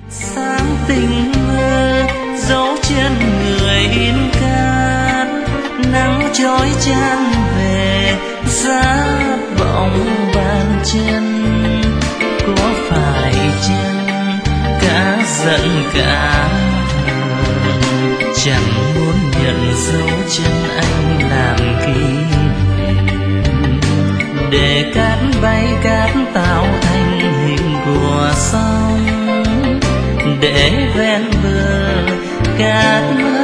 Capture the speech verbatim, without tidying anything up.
Sáng tình mơ dấu chân người in cát, nắng chói chan về giá bóng bàn chân. Có phải chăng cả giận cả hờn, chẳng muốn nhận dấu chân anh làm kỷ niệm, để cát bay cát tạo thành hình của sông, để ven bờ cát